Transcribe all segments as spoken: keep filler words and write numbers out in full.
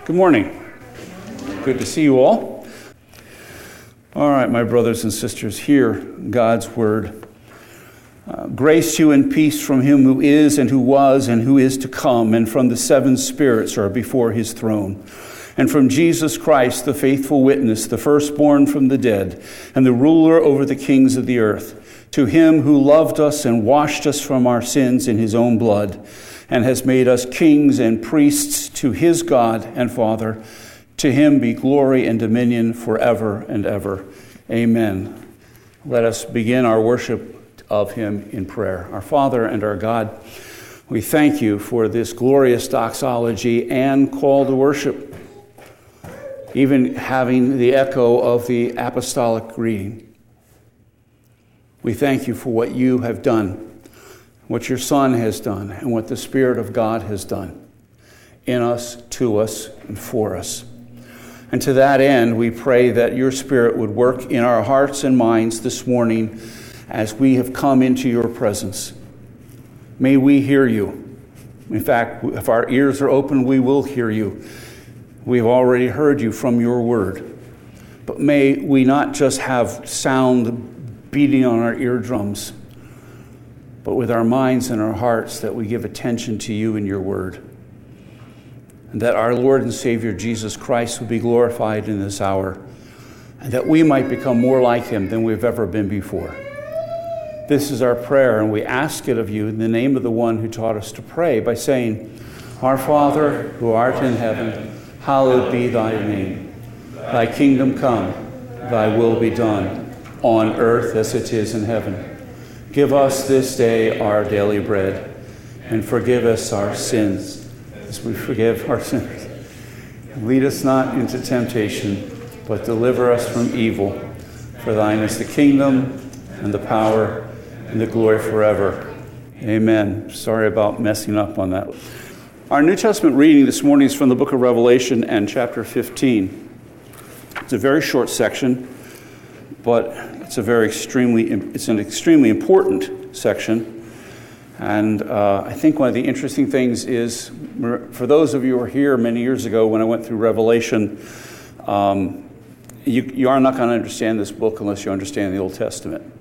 Good morning. Good to see you all. All right, my brothers and sisters, hear God's word. Uh, grace to you and peace from him who is and who was and who is to come, and from the seven spirits who are before his throne, and from Jesus Christ, the faithful witness, the firstborn from the dead, and the ruler over the kings of the earth, to him who loved us and washed us from our sins in his own blood, and has made us kings and priests to his God and Father. To him be glory and dominion forever and ever. Amen. Let us begin our worship of him in prayer. Our Father and our God, we thank you for this glorious doxology and call to worship, even having the echo of the apostolic greeting. We thank you for what you have done, what your Son has done, and what the Spirit of God has done in us, to us, and for us. And to that end, we pray that your Spirit would work in our hearts and minds this morning as we have come into your presence. May we hear you. In fact, if our ears are open, we will hear you. We've already heard you from your word. But may we not just have sound beating on our eardrums, but with our minds and our hearts that we give attention to you and your word. And that our Lord and Savior Jesus Christ would be glorified in this hour, and that we might become more like him than we've ever been before. This is our prayer, and we ask it of you in the name of the one who taught us to pray by saying, Our Father, who art in heaven, hallowed be thy name. Thy kingdom come, thy will be done, on earth as it is in heaven. Give us this day our daily bread, and forgive us our sins, as we forgive our sinners. And lead us not into temptation, but deliver us from evil. For thine is the kingdom, and the power, and the glory forever. Amen. Sorry about messing up on that. Our New Testament reading this morning is from the book of Revelation and chapter fifteen. It's a very short section, but it's a very extremely, it's an extremely important section. And uh, I think one of the interesting things is, for those of you who were here many years ago when I went through Revelation, um, you, you are not going to understand this book unless you understand the Old Testament.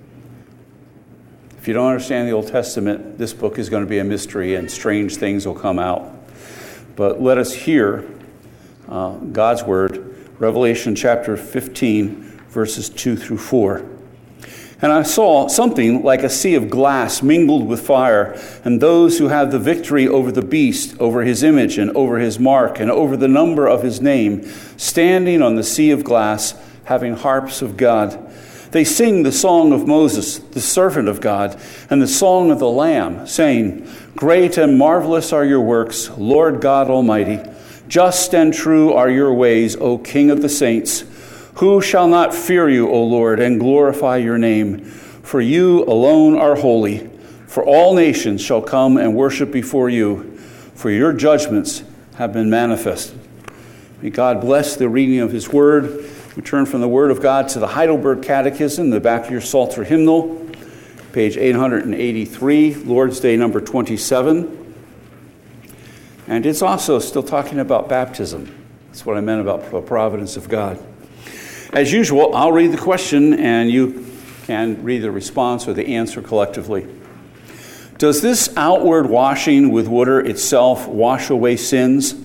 If you don't understand the Old Testament, this book is going to be a mystery and strange things will come out. But let us hear uh, God's word, Revelation chapter fifteen, verses two through four. And I saw something like a sea of glass mingled with fire, and those who have the victory over the beast, over his image, and over his mark, and over the number of his name, standing on the sea of glass, having harps of God. They sing the song of Moses, the servant of God, and the song of the Lamb, saying, Great and marvelous are your works, Lord God Almighty. Just and true are your ways, O King of the saints. Who shall not fear you, O Lord, and glorify your name? For you alone are holy. For all nations shall come and worship before you, for your judgments have been manifested. May God bless the reading of his word. We turn from the Word of God to the Heidelberg Catechism, the back of your Psalter hymnal, page eight hundred eighty-three, Lord's Day number twenty-seven. And it's also still talking about baptism. That's what I meant about the providence of God. As usual, I'll read the question and you can read the response or the answer collectively. Does this outward washing with water itself wash away sins?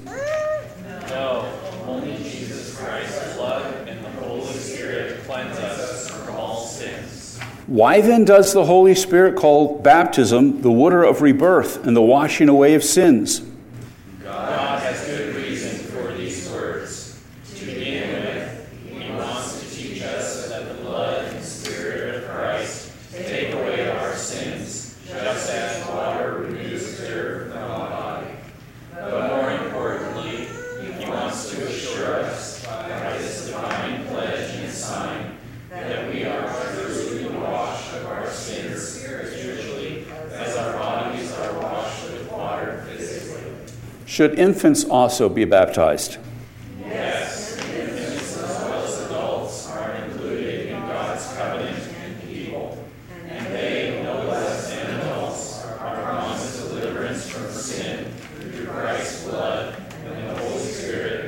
No, only Jesus Christ's blood and the Holy Spirit cleanse us from all sins. Why then does the Holy Spirit call baptism the water of rebirth and the washing away of sins? God has good reason for these words. To begin with, he wants to teach us that the blood and Spirit of Christ take away our sins, just as water renews dirt from the body. But more importantly, he wants to assure us by this divine pledge and sign that we are truly washed of our sins spiritually, as our bodies are washed with water physically. Should infants also be baptized? Yes, infants as well as adults are included in God's covenant and people, and they, no less than adults, are promised deliverance from sin through Christ's blood and the Holy Spirit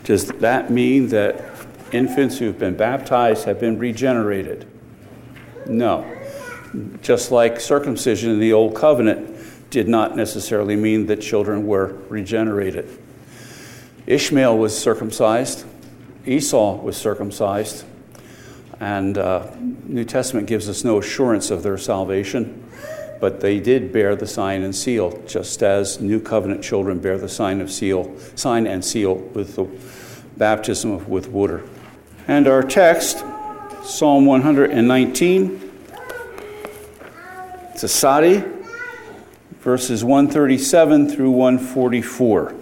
Does that mean that infants who've been baptized have been regenerated? No. Just like circumcision in the Old Covenant did not necessarily mean that children were regenerated. Ishmael was circumcised. Esau was circumcised. And uh, New Testament gives us no assurance of their salvation, but they did bear the sign and seal, just as New Covenant children bear the sign of seal, sign and seal with the baptism of, with water. And our text, Psalm one nineteen, it's a Sadi, verses one thirty-seven through one forty-four.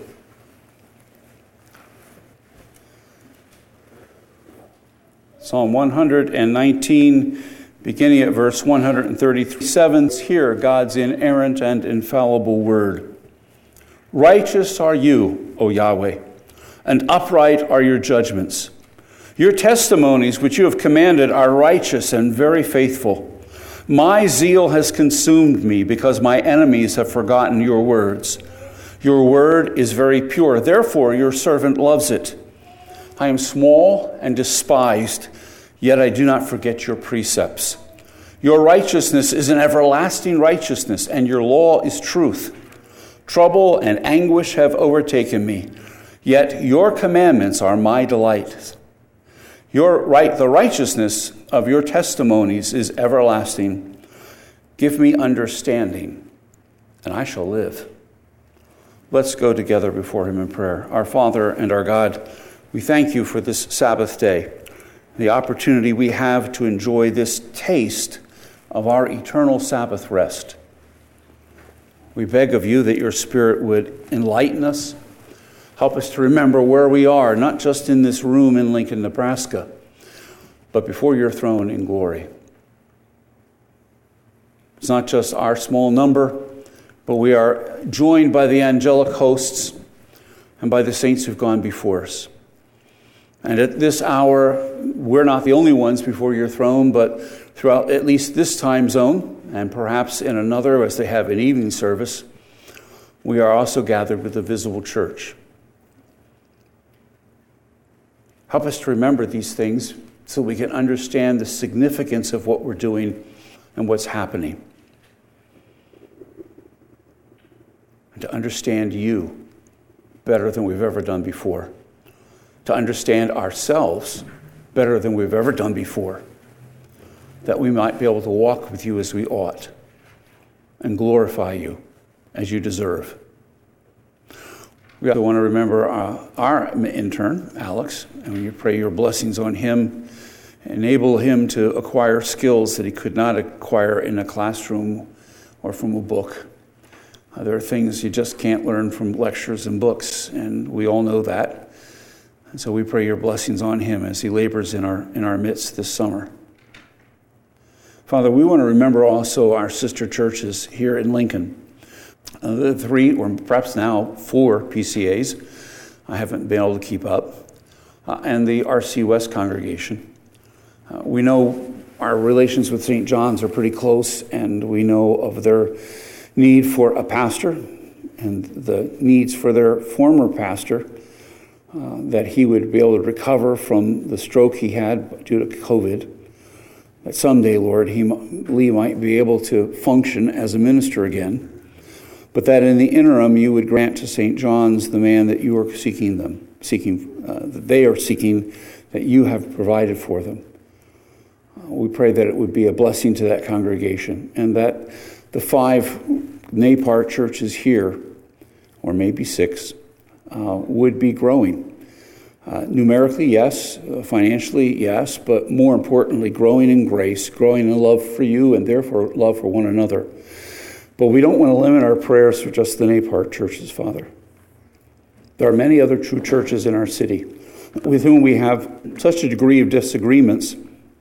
Psalm one nineteen, beginning at verse one thirty-seven. Hear God's inerrant and infallible word. Righteous are you, O Yahweh, and upright are your judgments. Your testimonies which you have commanded are righteous and very faithful. My zeal has consumed me because my enemies have forgotten your words. Your word is very pure, therefore your servant loves it. I am small and despised, yet I do not forget your precepts. Your righteousness is an everlasting righteousness, and your law is truth. Trouble and anguish have overtaken me, yet your commandments are my delight. Your right, the righteousness of your testimonies is everlasting. Give me understanding, and I shall live. Let's go together before him in prayer. Our Father and our God, we thank you for this Sabbath day, the opportunity we have to enjoy this taste of our eternal Sabbath rest. We beg of you that your Spirit would enlighten us, help us to remember where we are, not just in this room in Lincoln, Nebraska, but before your throne in glory. It's not just our small number, but we are joined by the angelic hosts and by the saints who've gone before us. And at this hour, we're not the only ones before your throne, but throughout at least this time zone, and perhaps in another as they have an evening service, we are also gathered with the visible church. Help us to remember these things so we can understand the significance of what we're doing and what's happening. And to understand you better than we've ever done before. To understand ourselves better than we've ever done before. That we might be able to walk with you as we ought and glorify you as you deserve. We also want to remember uh, our intern, Alex, and we pray your blessings on him. Enable him to acquire skills that he could not acquire in a classroom or from a book. Uh, there are things you just can't learn from lectures and books, and we all know that. And so we pray your blessings on him as he labors in our in our midst this summer. Father, we want to remember also our sister churches here in Lincoln. Uh, the three, or perhaps now four P C As, I haven't been able to keep up, uh, and the R C West congregation. Uh, we know our relations with Saint John's are pretty close, and we know of their need for a pastor and the needs for their former pastor, uh, that he would be able to recover from the stroke he had due to COVID. That someday, Lord, he, Lee might be able to function as a minister again. But that in the interim, you would grant to Saint John's the man that you are seeking them, seeking, uh, that they are seeking, that you have provided for them. Uh, we pray that it would be a blessing to that congregation, and that the five Napar churches here, or maybe six, uh, would be growing. Uh, numerically, yes. Uh, financially, yes. But more importantly, growing in grace, growing in love for you, and therefore love for one another. But we don't want to limit our prayers to just the Napar churches, Father. There are many other true churches in our city with whom we have such a degree of disagreements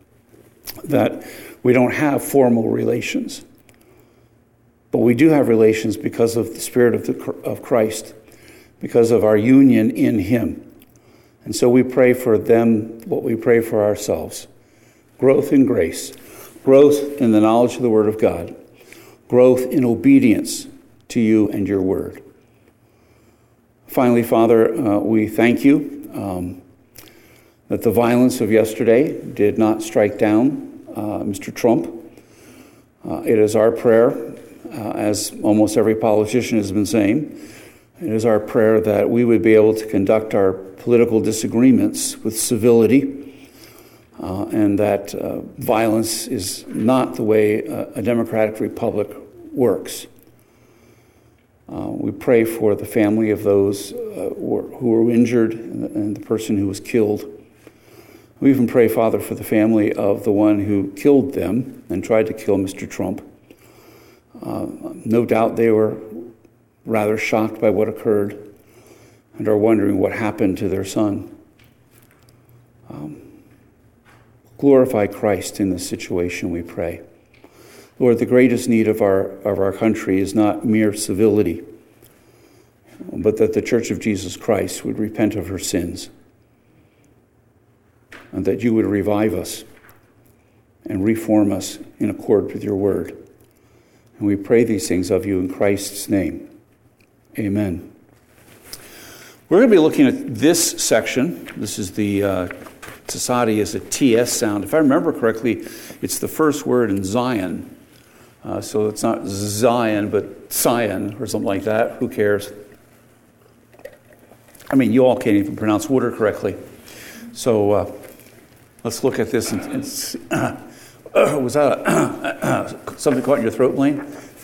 that we don't have formal relations. But we do have relations because of the Spirit of, the, of Christ, because of our union in Him. And so we pray for them what we pray for ourselves. Growth in grace, growth in the knowledge of the Word of God, growth in obedience to you and your word. Finally, Father, uh, we thank you um, that the violence of yesterday did not strike down uh, Mister Trump. Uh, it is our prayer, uh, as almost every politician has been saying, it is our prayer that we would be able to conduct our political disagreements with civility, uh, and that uh, violence is not the way a, a democratic republic works. Uh, we pray for the family of those uh, who were injured and the, and the person who was killed. We even pray, Father, for the family of the one who killed them and tried to kill Mister Trump. Uh, no doubt they were rather shocked by what occurred and are wondering what happened to their son. Um, glorify Christ in this situation, we pray. Lord, the greatest need of our of our country is not mere civility, but that the Church of Jesus Christ would repent of her sins, and that you would revive us and reform us in accord with your word. And we pray these things of you in Christ's name. Amen. We're going to be looking at this section. This is the uh, Society is a T S sound. If I remember correctly, it's the first word in Zion. Uh, so it's not Zion, but Sion or something like that. Who cares? I mean, you all can't even pronounce water correctly. So uh, let's look at this. And, and uh, uh, was that a, uh, something caught in your throat, Blaine?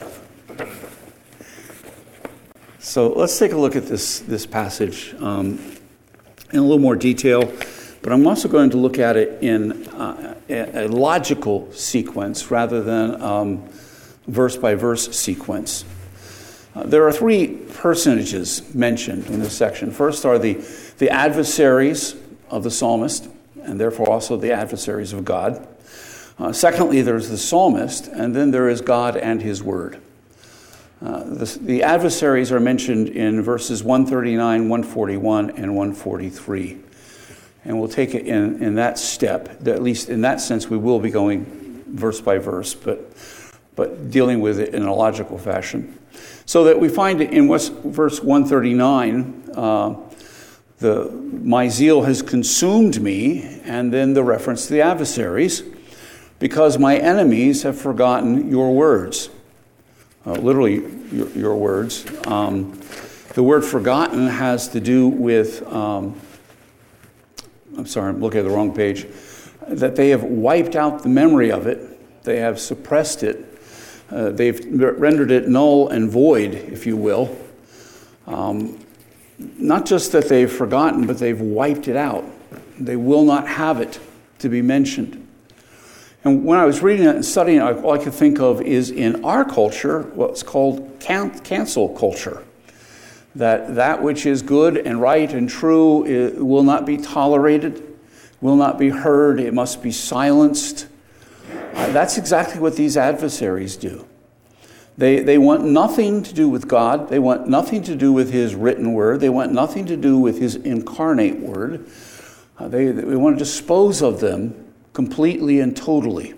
So let's take a look at this this passage um, in a little more detail. But I'm also going to look at it in uh, a, a logical sequence rather than um, verse-by-verse sequence. Uh, there are three personages mentioned in this section. First are the, the adversaries of the psalmist, and therefore also the adversaries of God. Uh, secondly, there's the psalmist, and then there is God and his word. Uh, the, the adversaries are mentioned in verses one thirty-nine, one forty-one, and one forty-three. And we'll take it in, in that step. At least in that sense, we will be going verse by verse, but but dealing with it in a logical fashion. So that we find it in verse one thirty-nine, uh, the my zeal has consumed me, and then the reference to the adversaries, because my enemies have forgotten your words. Uh, literally, your, your words. Um, the word forgotten has to do with... Um, I'm sorry, I'm looking at the wrong page, that they have wiped out the memory of it. They have suppressed it. Uh, they've rendered it null and void, if you will. Um, not just that they've forgotten, but they've wiped it out. They will not have it to be mentioned. And when I was reading it and studying it, all I could think of is in our culture, what's called can- cancel culture. That that which is good and right and true is, will not be tolerated, will not be heard, it must be silenced. Uh, that's exactly what these adversaries do. They, they want nothing to do with God. They want nothing to do with his written word. They want nothing to do with his incarnate word. Uh, they, they want to dispose of them completely and totally.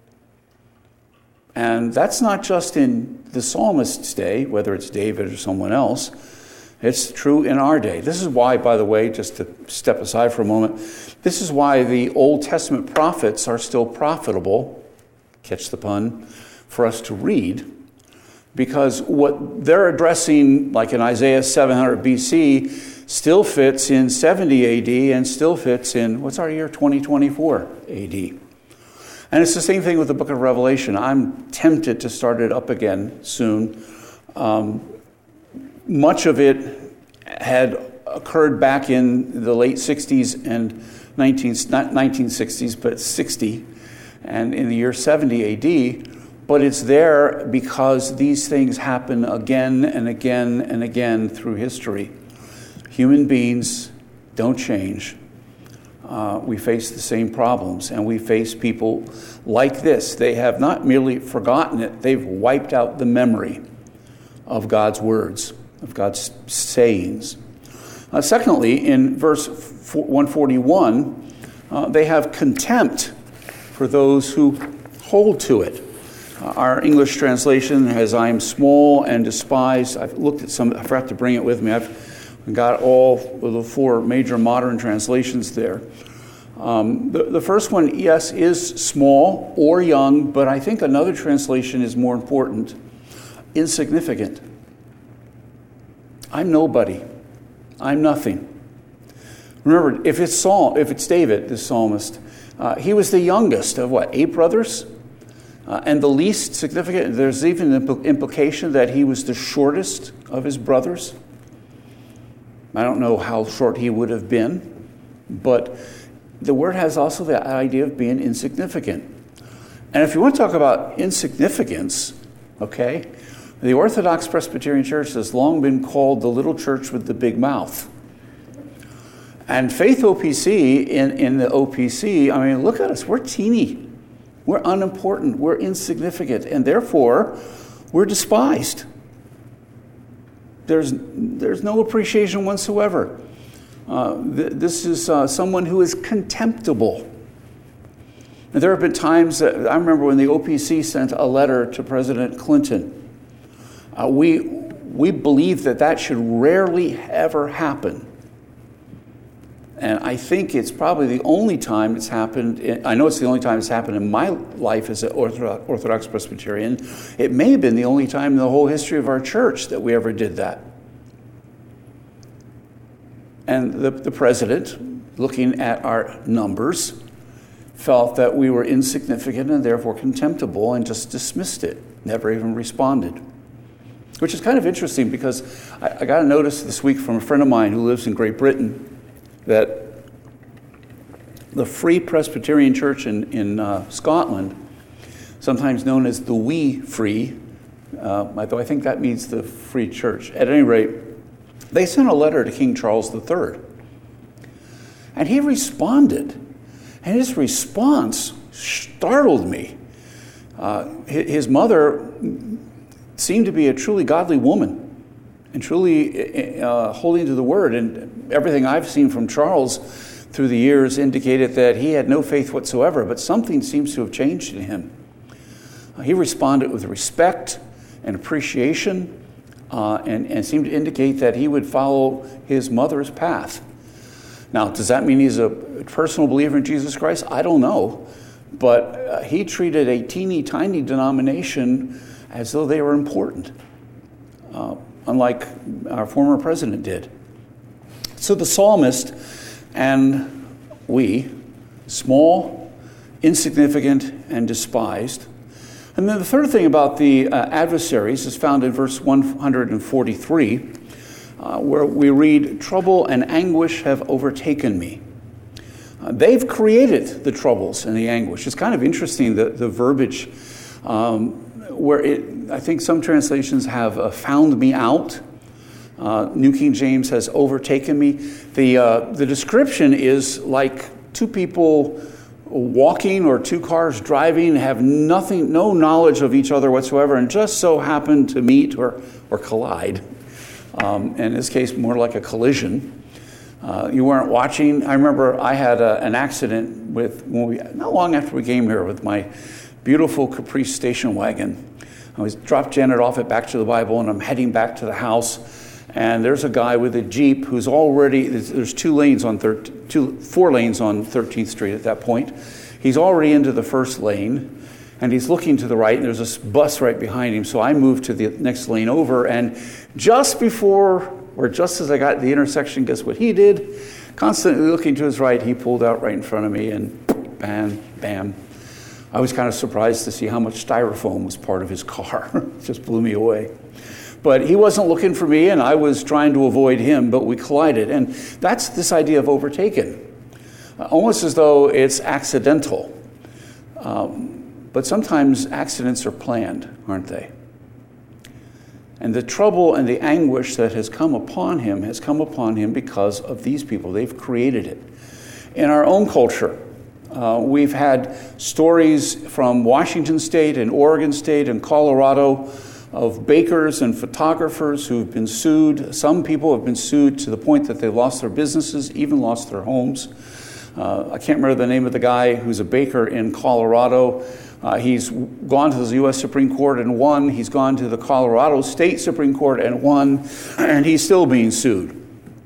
And that's not just in the psalmist's day, whether it's David or someone else. It's true in our day. This is why, by the way, just to step aside for a moment, this is why the Old Testament prophets are still profitable, catch the pun, for us to read. Because what they're addressing, like in Isaiah seven hundred B C, still fits in seventy A D and still fits in, what's our year, twenty twenty-four A D. And it's the same thing with the book of Revelation. I'm tempted to start it up again soon. Um, Much of it had occurred back in the late sixties and nineteen, not nineteen sixties, but sixty, and in the year seventy A D. But it's there because these things happen again and again and again through history. Human beings don't change. Uh, we face the same problems, and we face people like this. They have not merely forgotten it, they've wiped out the memory of God's words, of God's sayings. Uh, secondly, in verse one forty-one, uh, they have contempt for those who hold to it. Uh, our English translation has, I am small and despised. I've looked at some, I forgot to bring it with me. I've and got all of the four major modern translations there. Um, the, the first one, yes, is small or young, but I think another translation is more important. Insignificant. I'm nobody. I'm nothing. Remember, if it's Saul, if it's David, the psalmist, uh, he was the youngest of what, eight brothers? Uh, and the least significant, there's even an impl- implication that he was the shortest of his brothers. I don't know how short he would have been, but the word has also the idea of being insignificant. And if you want to talk about insignificance, okay, the Orthodox Presbyterian Church has long been called the little church with the big mouth. And Faith O P C, in, in the O P C, I mean, look at us, we're teeny. We're unimportant, we're insignificant, and therefore, we're despised. There's, there's no appreciation whatsoever. Uh, th- this is uh, someone who is contemptible. And there have been times that, I remember when the O P C sent a letter to President Clinton. Uh, we, we believe that that should rarely ever happen. And I think it's probably the only time it's happened, in, I know it's the only time it's happened in my life as an Orthodox, Orthodox Presbyterian. It may have been the only time in the whole history of our church that we ever did that. And the, the president, looking at our numbers, felt that we were insignificant and therefore contemptible and just dismissed it, never even responded. Which is kind of interesting because I, I got a notice this week from a friend of mine who lives in Great Britain that the Free Presbyterian Church in, in uh, Scotland, sometimes known as the Wee Free, uh, though I think that means the Free Church. At any rate, they sent a letter to King Charles the Third. And he responded. And his response startled me. Uh, his mother seemed to be a truly godly woman and truly uh, holding to the word. And everything I've seen from Charles through the years indicated that he had no faith whatsoever, but something seems to have changed in him. Uh, he responded with respect and appreciation uh, and, and seemed to indicate that he would follow his mother's path. Now, does that mean he's a personal believer in Jesus Christ? I don't know. But uh, he treated a teeny tiny denomination as though they were important, uh, unlike our former president did. So the psalmist and we, small, insignificant, and despised. And then the third thing about the uh, adversaries is found in verse one forty-three, uh, where we read, "Trouble and anguish have overtaken me." Uh, they've created the troubles and the anguish. It's kind of interesting, the, the verbiage, um, where it, I think some translations have uh, found me out. Uh, New King James has overtaken me. The, uh, the description is like two people walking or two cars driving, have nothing, no knowledge of each other whatsoever, and just so happen to meet or, or collide. Um, in this case, more like a collision. Uh, you weren't watching. I remember I had a, an accident with, when we, not long after we came here, with my beautiful Caprice station wagon. I was dropped Janet off at Back to the Bible, and I'm heading back to the house. And there's a guy with a Jeep who's already, there's two lanes on, thir- two, four lanes on thirteenth Street at that point. He's already into the first lane, and he's looking to the right, and there's this bus right behind him. So I moved to the next lane over, and just before, or just as I got to the intersection, guess what he did? Constantly looking to his right, he pulled out right in front of me, and bam, bam. I was kind of surprised to see how much styrofoam was part of his car. It just blew me away. But he wasn't looking for me, and I was trying to avoid him, but we collided. And that's this idea of overtaken, uh, almost as though it's accidental. Um, but sometimes accidents are planned, aren't they? And the trouble and the anguish that has come upon him has come upon him because of these people. They've created it. In our own culture, uh, we've had stories from Washington State and Oregon State and Colorado of bakers and photographers who've been sued. Some people have been sued to the point that they lost their businesses, even lost their homes. Uh, I can't remember the name of the guy who's a baker in Colorado. Uh, he's gone to the U S Supreme Court and won. He's gone to the Colorado State Supreme Court and won, and he's still being sued.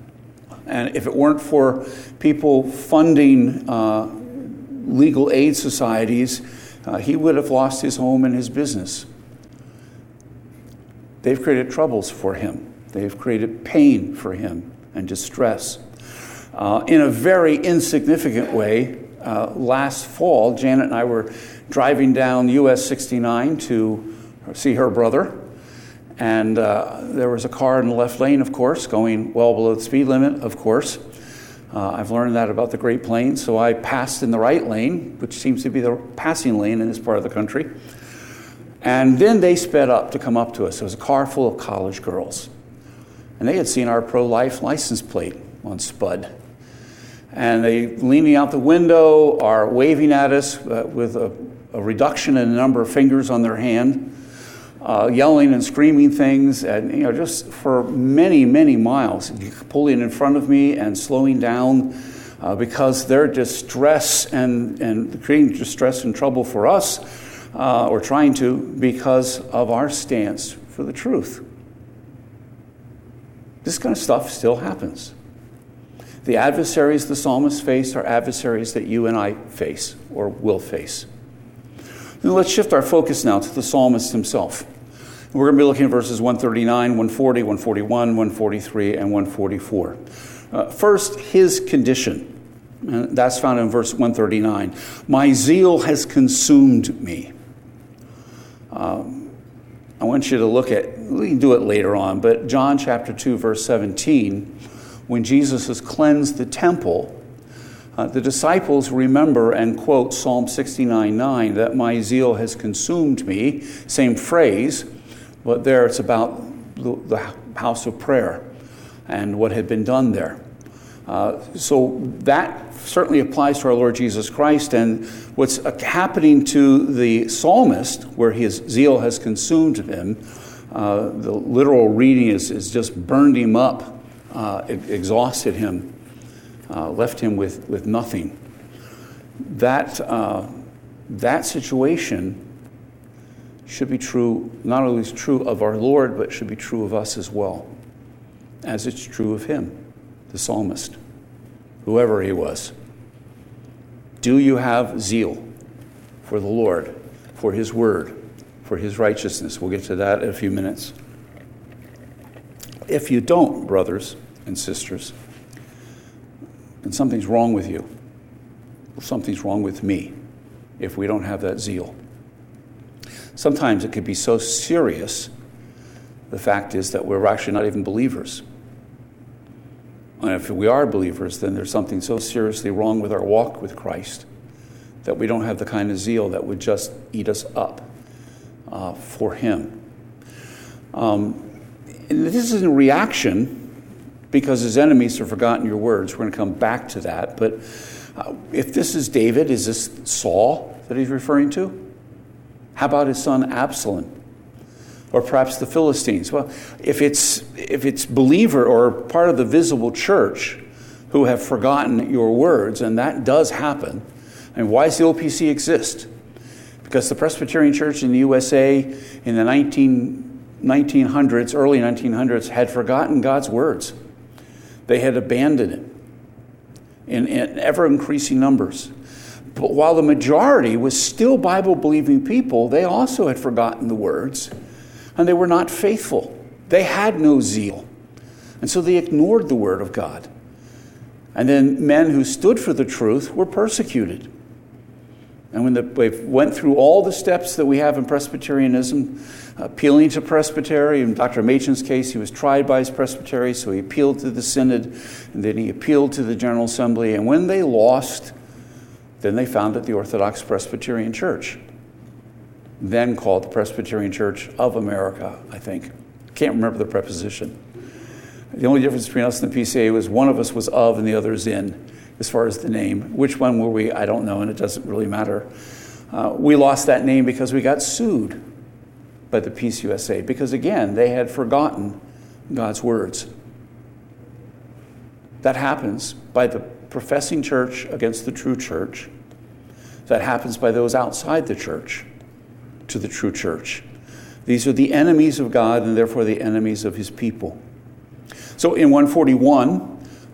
And if it weren't for people funding uh, legal aid societies, uh, he would have lost his home and his business. They've created troubles for him. They've created pain for him and distress. Uh, in a very insignificant way, uh, last fall, Janet and I were driving down U S sixty-nine to see her brother. And uh, there was a car in the left lane, of course, going well below the speed limit, of course. Uh, I've learned that about the Great Plains, so I passed in the right lane, which seems to be the passing lane in this part of the country. And then they sped up to come up to us. It was a car full of college girls. And they had seen our pro-life license plate on Spud. And they, leaning out the window, are waving at us uh, with a, a reduction in the number of fingers on their hand, uh, yelling and screaming things, and you know, just for many, many miles, pulling in front of me and slowing down uh, because their distress and, and creating distress and trouble for us, uh, or trying to, because of our stance for the truth. This kind of stuff still happens. The adversaries the psalmist faced are adversaries that you and I face or will face. Then let's shift our focus now to the psalmist himself. We're going to be looking at verses one thirty-nine, one forty, one forty-one, one forty-three, and one forty-four. Uh, first, his condition. And that's found in verse one thirty-nine. My zeal has consumed me. Um, I want you to look at, we can do it later on, but John chapter two, verse seventeen, when Jesus has cleansed the temple, uh, the disciples remember and quote Psalm sixty-nine nine, that my zeal has consumed me, same phrase, but there it's about the, the house of prayer and what had been done there. Uh, so that certainly applies to our Lord Jesus Christ, and what's happening to the psalmist, where his zeal has consumed him, uh, the literal reading is, is just burned him up, uh, exhausted him, uh, left him with, with nothing. That, uh, that situation should be true, not only is true of our Lord, but should be true of us as well, as it's true of him, the psalmist, whoever he was. Do you have zeal for the Lord, for his word, for his righteousness? We'll get to that in a few minutes. If you don't, brothers and sisters, then something's wrong with you. Something's wrong with me if we don't have that zeal. Sometimes it could be so serious, the fact is that we're actually not even believers. And if we are believers, then there's something so seriously wrong with our walk with Christ that we don't have the kind of zeal that would just eat us up uh, for him. Um, and this is in reaction because his enemies have forgotten your words. We're going to come back to that. But uh, if this is David, is this Saul that he's referring to? How about his son Absalom? Or perhaps the Philistines? Well, if it's if it's believer or part of the visible church who have forgotten your words, and that does happen. I mean, why does the O P C exist? Because the Presbyterian Church in the U S A in the nineteen hundreds, early nineteen hundreds, had forgotten God's words. They had abandoned it in, in ever-increasing numbers. But while the majority was still Bible-believing people, they also had forgotten the words. And they were not faithful. They had no zeal. And so they ignored the word of God. And then men who stood for the truth were persecuted. And when the, they went through all the steps that we have in Presbyterianism, appealing to presbytery, in Doctor Machen's case, he was tried by his presbytery, so he appealed to the synod, and then he appealed to the General Assembly. And when they lost, then they founded the Orthodox Presbyterian Church, then called the Presbyterian Church of America, I think. Can't remember the preposition. The only difference between us and the P C A was one of us was of and the other is in, as far as the name. Which one were we? I don't know, and it doesn't really matter. Uh, we lost that name because we got sued by the Peace U S A, because again, they had forgotten God's words. That happens by the professing church against the true church. That happens by those outside the church to the true church. These are the enemies of God and therefore the enemies of his people. So in one forty-one,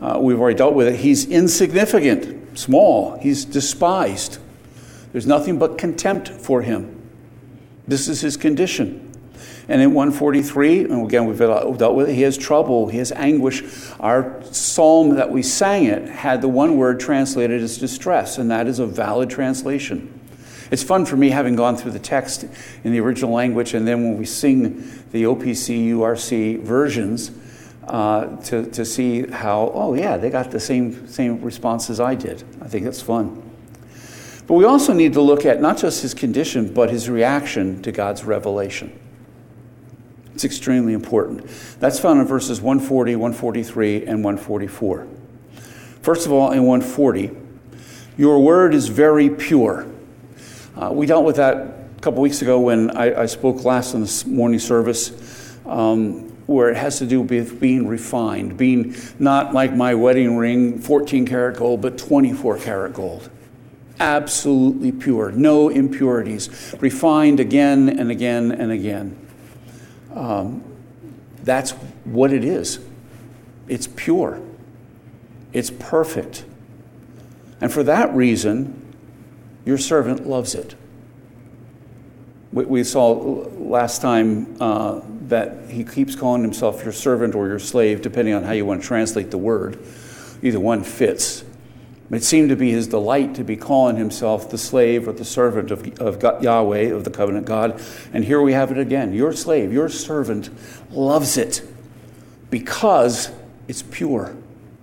Uh, we've already dealt with it. He's insignificant, small. He's despised. There's nothing but contempt for him. This is his condition. And in one forty-three, and again we've dealt with it, he has trouble, he has anguish. Our psalm that we sang it had the one word translated as distress, and that is a valid translation. It's fun for me, having gone through the text in the original language, and then when we sing the O P C U R C versions, uh, to, to see how, oh yeah, they got the same, same response as I did. I think it's fun. But we also need to look at not just his condition, but his reaction to God's revelation. It's extremely important. That's found in verses one forty, one forty-three, and one forty-four. First of all, in one forty, your word is very pure. Uh, we dealt with that a couple weeks ago when I, I spoke last in the morning service, um, where it has to do with being refined, being not like my wedding ring, fourteen karat gold, but twenty-four karat gold. Absolutely pure, no impurities, refined again and again and again. Um, that's what it is. It's pure. It's perfect. And for that reason, your servant loves it. We, we saw last time uh, that he keeps calling himself your servant or your slave, depending on how you want to translate the word. Either one fits. It seemed to be his delight to be calling himself the slave or the servant of, of God, Yahweh, of the covenant God. And here we have it again. Your slave, your servant loves it because it's pure.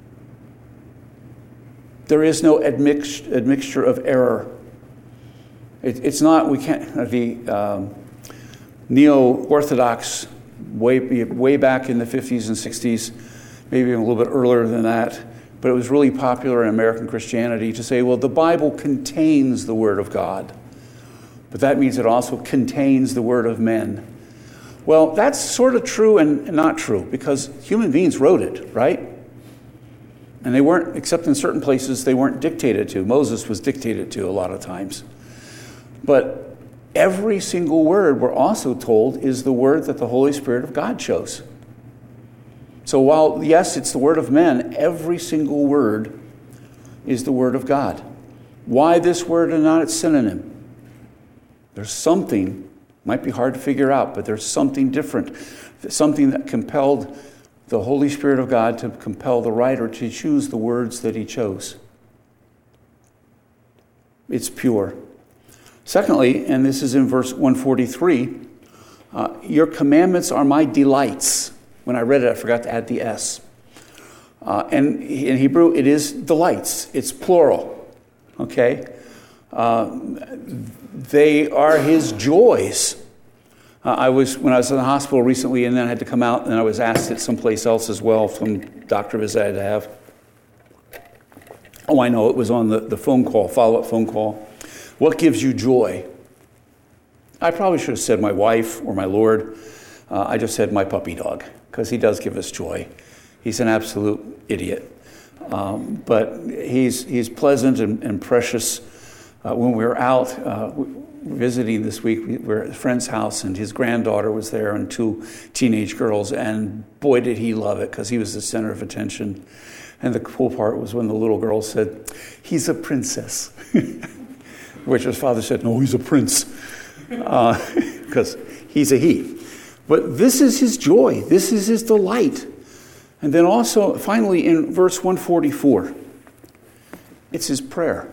There is no admix, admixture of error. It, it's not, we can't, the um, neo-Orthodox way, way back in the fifties and sixties, maybe even a little bit earlier than that, but it was really popular in American Christianity to say, well, the Bible contains the Word of God, but that means it also contains the Word of men. Well, that's sort of true and not true, because human beings wrote it, right? And they weren't, except in certain places, they weren't dictated to. Moses was dictated to a lot of times. But every single word, we're also told, is the word that the Holy Spirit of God chose. So while, yes, it's the word of men, every single word is the word of God. Why this word and not its synonym? There's something, might be hard to figure out, but there's something different. Something that compelled the Holy Spirit of God to compel the writer to choose the words that he chose. It's pure. Secondly, and this is in verse one forty-three, uh, your commandments are my delights. When I read it, I forgot to add the S. Uh, and in Hebrew, it is delights. It's plural. Okay? Uh, they are his joys. Uh, I was when I was in the hospital recently, and then I had to come out, and I was asked it someplace else as well, some doctor visit I had to have. Oh, I know, it was on the, the phone call, follow-up phone call. What gives you joy? I probably should have said my wife or my Lord. Uh, I just said my puppy dog, because he does give us joy. He's an absolute idiot. Um, but he's he's pleasant and, and precious. Uh, when we were out uh, visiting this week, we were at a friend's house, and his granddaughter was there and two teenage girls, and boy, did he love it, because he was the center of attention. And the cool part was when the little girl said, he's a princess. Which his father said, no, he's a prince. Because uh, he's a he. But this is his joy. This is his delight. And then also, finally, in verse one forty-four, it's his prayer.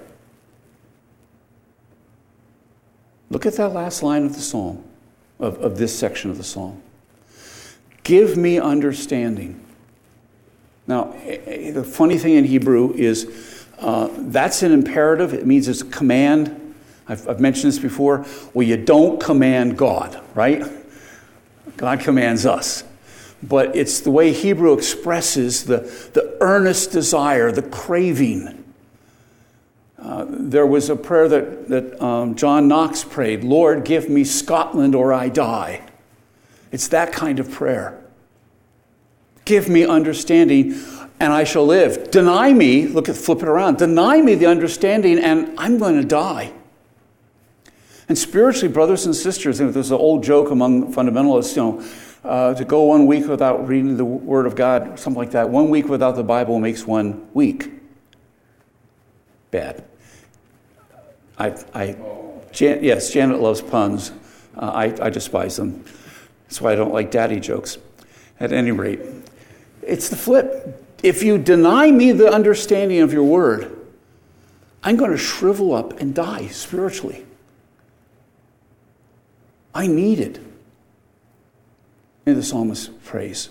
Look at that last line of the psalm, of, of this section of the psalm. Give me understanding. Now, the funny thing in Hebrew is uh, that's an imperative. It means it's a command. I've, I've mentioned this before. Well, you don't command God, right? God commands us. But it's the way Hebrew expresses the, the earnest desire, the craving. Uh, there was a prayer that, that um, John Knox prayed, Lord, give me Scotland or I die. It's that kind of prayer. Give me understanding and I shall live. Deny me, look at, flip it around, deny me the understanding and I'm going to die. And spiritually, brothers and sisters, there's an old joke among fundamentalists, you know, uh, to go one week without reading the Word of God, something like that. One week without the Bible makes one weak. Bad. I, I, Jan, yes, Janet loves puns. Uh, I, I despise them. That's why I don't like daddy jokes. At any rate, it's the flip. If you deny me the understanding of your word, I'm going to shrivel up and die spiritually. I need it. And the psalmist prays.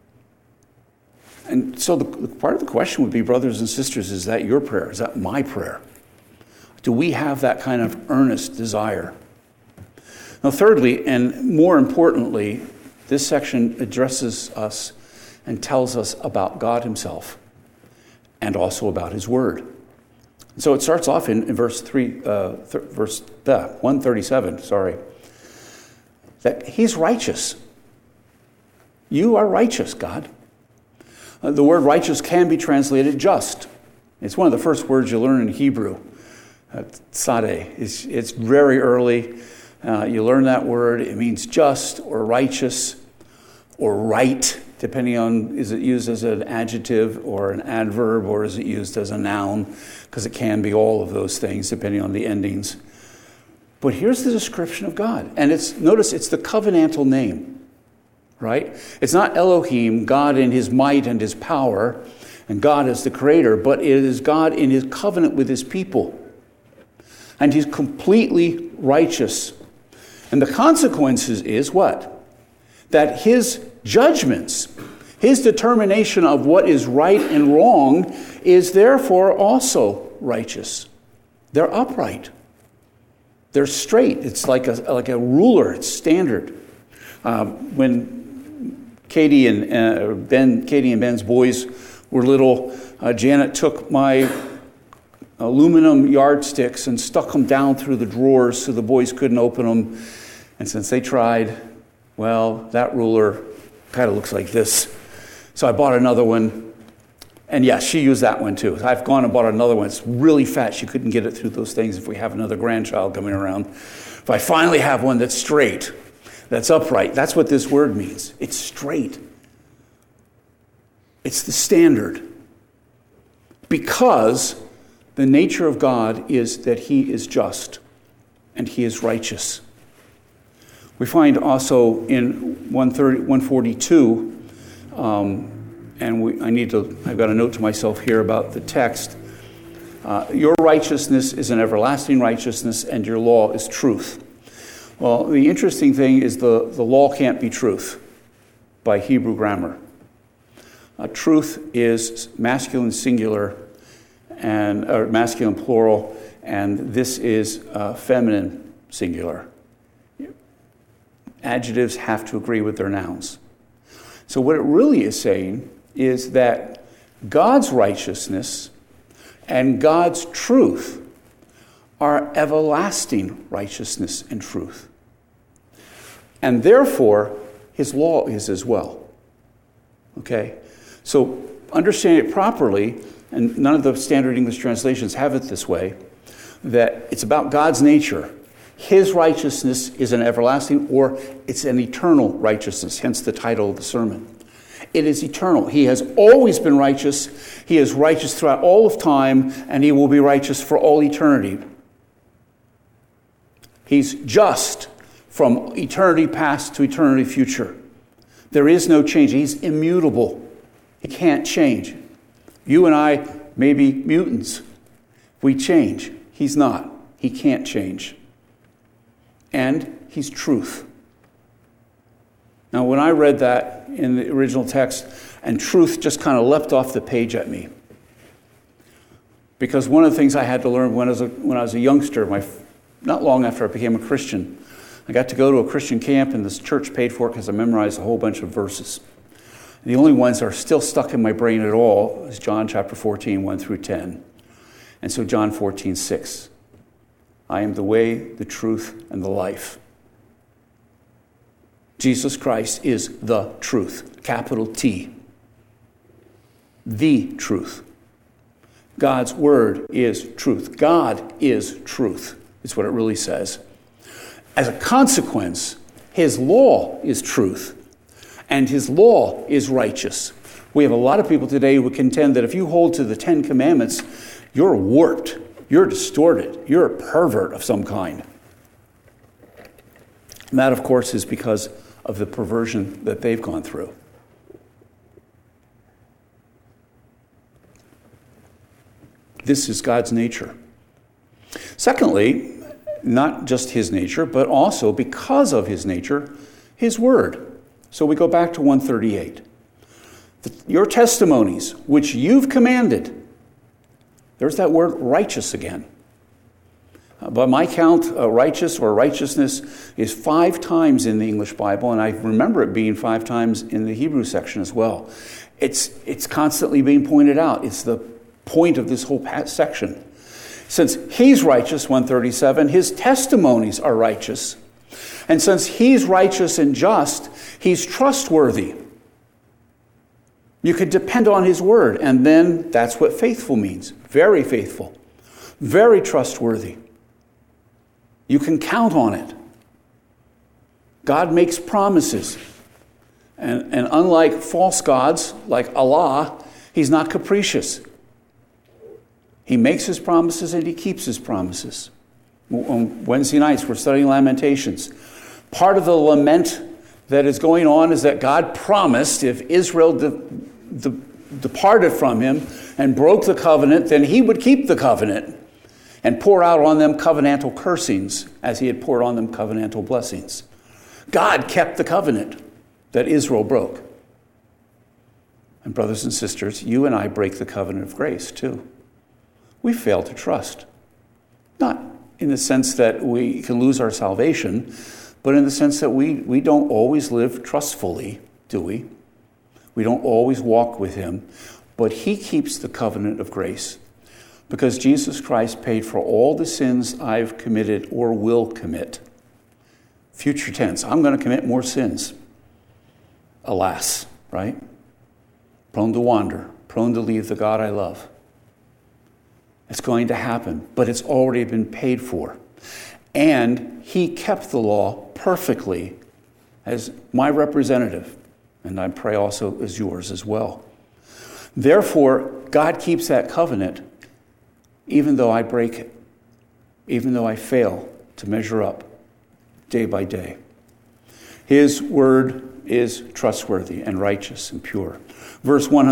And so the, the part of the question would be, brothers and sisters, is that your prayer? Is that my prayer? Do we have that kind of earnest desire? Now, thirdly, and more importantly, this section addresses us and tells us about God himself and also about his word. So it starts off in, in verse three, uh, th- verse uh, one thirty-seven, sorry, that he's righteous. You are righteous, God. Uh, the word righteous can be translated just. It's one of the first words you learn in Hebrew. Uh, tzadeh. It's, it's very early. Uh, you learn that word. It means just or righteous or right, depending on, is it used as an adjective or an adverb, or is it used as a noun? Because it can be all of those things, depending on the endings. But here's the description of God. And it's, notice it's the covenantal name, right? It's not Elohim, God in his might and his power, and God as the creator, but it is God in his covenant with his people. And he's completely righteous. And the consequences is what? That his judgments, his determination of what is right and wrong is therefore also righteous. They're upright. They're straight. It's like a, like a ruler. It's standard. Um, when Katie and uh, Ben, Katie and Ben's boys were little, uh, Janet took my aluminum yardsticks and stuck them down through the drawers so the boys couldn't open them. And since they tried, well, that ruler kind of looks like this. So I bought another one. And yes, she used that one too. I've gone and bought another one. It's really fat. She couldn't get it through those things if we have another grandchild coming around. If I finally have one that's straight, that's upright, that's what this word means. It's straight. It's the standard. Because the nature of God is that he is just and he is righteous. We find also in one forty-two, um, and we, I need to, I've got a note to myself here about the text. Uh, your righteousness is an everlasting righteousness, and your law is truth. Well, the interesting thing is the, the law can't be truth by Hebrew grammar. Uh, truth is masculine singular and or masculine plural, and this is uh, feminine singular. Adjectives have to agree with their nouns. So what it really is saying is that God's righteousness and God's truth are everlasting righteousness and truth. And therefore, his law is as well. Okay? So understand it properly, and none of the standard English translations have it this way, that it's about God's nature. His righteousness is an everlasting, or it's an eternal righteousness, hence the title of the sermon. It is eternal. He has always been righteous. He is righteous throughout all of time, and he will be righteous for all eternity. He's just from eternity past to eternity future. There is no change. He's immutable. He can't change. You and I may be mutants. We change. He's not. He can't change. And he's truth. Now, when I read that in the original text, and truth just kind of leapt off the page at me. Because one of the things I had to learn when I was a, when I was a youngster, my, not long after I became a Christian, I got to go to a Christian camp, and this church paid for it because I memorized a whole bunch of verses. The only ones that are still stuck in my brain at all is John chapter fourteen, one through ten. And so John fourteen, six. I am the way, the truth, and the life. Jesus Christ is the truth, capital T. The truth. God's word is truth. God is truth, is what it really says. As a consequence, his law is truth. and his law is righteous. We have a lot of people today who contend that if you hold to the Ten Commandments, you're warped, you're distorted, you're a pervert of some kind. And that, of course, is because of the perversion that they've gone through. This is God's nature. Secondly, not just his nature, but also because of his nature, his word. So we go back to one thirty-eight. Your testimonies, which you've commanded. There's that word righteous again. Uh, by my count, uh, righteous or righteousness is five times in the English Bible, and I remember it being five times in the Hebrew section as well. It's, it's constantly being pointed out. It's the point of this whole section. Since he's righteous, one thirty-seven, his testimonies are righteous. And since he's righteous and just, he's trustworthy. You can depend on his word, and then that's what faithful means. Very faithful. Very trustworthy. You can count on it. God makes promises. And, and unlike false gods, like Allah, he's not capricious. He makes his promises and he keeps his promises. On Wednesday nights, we're studying Lamentations. Part of the lament that is going on is that God promised if Israel de- de- departed from him and broke the covenant, then he would keep the covenant and pour out on them covenantal cursings as he had poured on them covenantal blessings. God kept the covenant that Israel broke. And brothers and sisters, you and I break the covenant of grace too. We fail to trust. Not in the sense that we can lose our salvation, but in the sense that we, we don't always live trustfully, do we? We don't always walk with him, but he keeps the covenant of grace because Jesus Christ paid for all the sins I've committed or will commit. Future tense, I'm going to commit more sins. Alas, right? Prone to wander, prone to leave the God I love. It's going to happen, but it's already been paid for. And he kept the law perfectly as my representative, and I pray also as yours as well. Therefore, God keeps that covenant even though I break it, even though I fail to measure up day by day. His word is trustworthy and righteous and pure. Verse one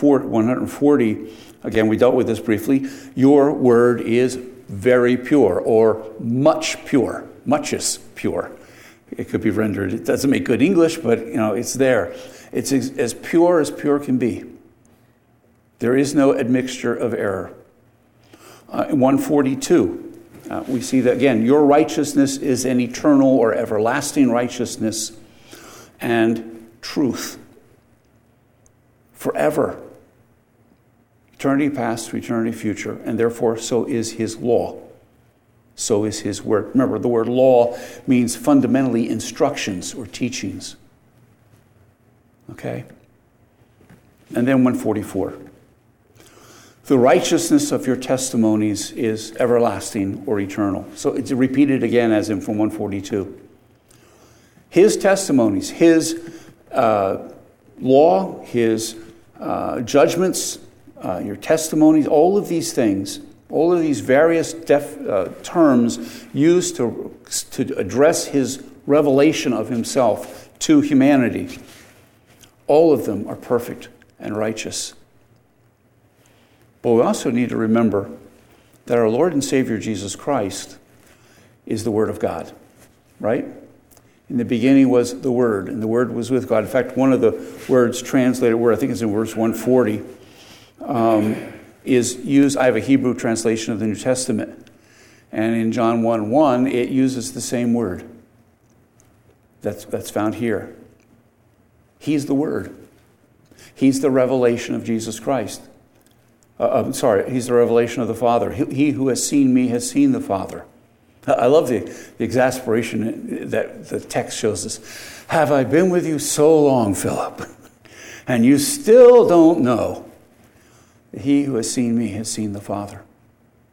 forty, again, we dealt with this briefly. Your word is very pure, or much pure. Much is pure. It could be rendered. It doesn't make good English, but you know it's there. It's as, as pure as pure can be. There is no admixture of error. Uh, in one forty-two, uh, we see that again. Your righteousness is an eternal or everlasting righteousness and truth. Forever. Eternity past to eternity future, and therefore so is his law. So is his word. Remember, the word law means fundamentally instructions or teachings. Okay? And then one forty-four. The righteousness of your testimonies is everlasting or eternal. So it's repeated again as in from one forty-two. His testimonies, his uh, law, his uh, judgments, uh, your testimonies, all of these things, all of these various def, uh, terms used to, to address his revelation of himself to humanity, all of them are perfect and righteous. But we also need to remember that our Lord and Savior Jesus Christ is the Word of God, right? In the beginning was the Word, and the Word was with God. In fact, one of the words translated, where I think it's in verse one forty, um, is used. I have a Hebrew translation of the New Testament, and in John one one, it uses the same word that's, that's found here. He's the Word. He's the revelation of Jesus Christ. Uh, I'm sorry, he's the revelation of the Father. He, he who has seen me has seen the Father. I love the, the exasperation that the text shows us. Have I been with you so long, Philip, and you still don't know? He who has seen me has seen the Father.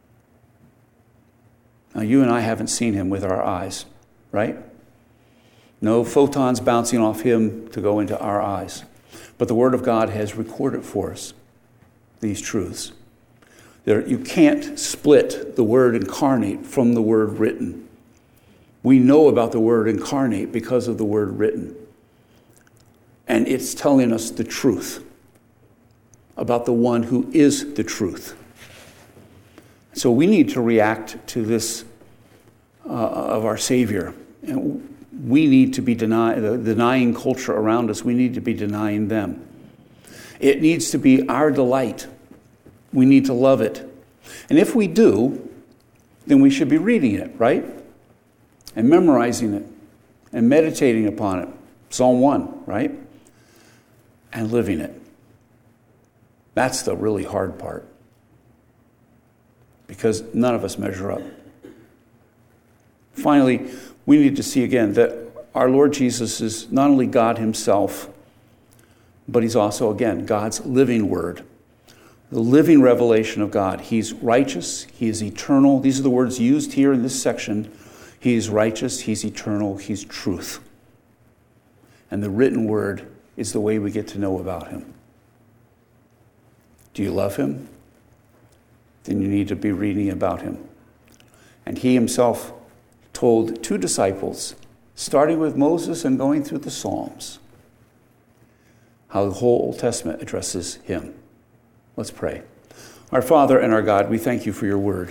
Now, you and I haven't seen him with our eyes, right? No photons bouncing off him to go into our eyes. But the Word of God has recorded for us these truths. There, you can't split the Word incarnate from the Word written. We know about the Word incarnate because of the Word written. And it's telling us the truth about the one who is the truth. So we need to react to this uh, of our Savior. And we need to be deny, the denying culture around us. We need to be denying them. It needs to be our delight. We need to love it. And if we do, then we should be reading it, right? And memorizing it and meditating upon it. Psalm one, right? And living it. That's the really hard part. Because none of us measure up. Finally, we need to see again that our Lord Jesus is not only God himself, but he's also, again, God's living word. The living revelation of God. He's righteous. He is eternal. These are the words used here in this section. He is righteous. He's eternal. He's truth. And the written word is the way we get to know about him. Do you love him? Then you need to be reading about him. And he himself told two disciples, starting with Moses and going through the Psalms, how the whole Old Testament addresses him. Let's pray. Our Father and our God, we thank you for your word.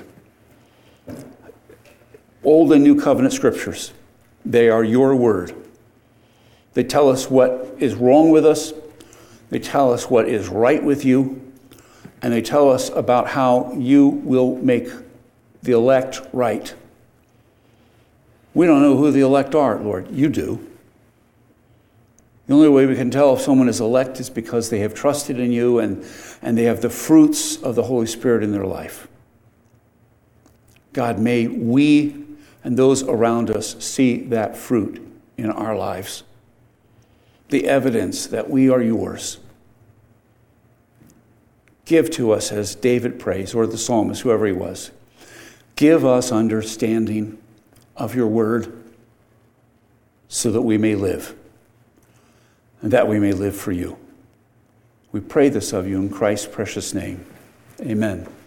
Old and New Covenant scriptures, they are your word. They tell us what is wrong with us. They tell us what is right with you. And they tell us about how you will make the elect right. We don't know who the elect are, Lord. You do. The only way we can tell if someone is elect is because they have trusted in you and, and they have the fruits of the Holy Spirit in their life. God, may we and those around us see that fruit in our lives. The evidence that we are yours. Give to us, as David prays, or the psalmist, whoever he was. Give us understanding of your word so that we may live, and that we may live for you. We pray this of you in Christ's precious name. Amen.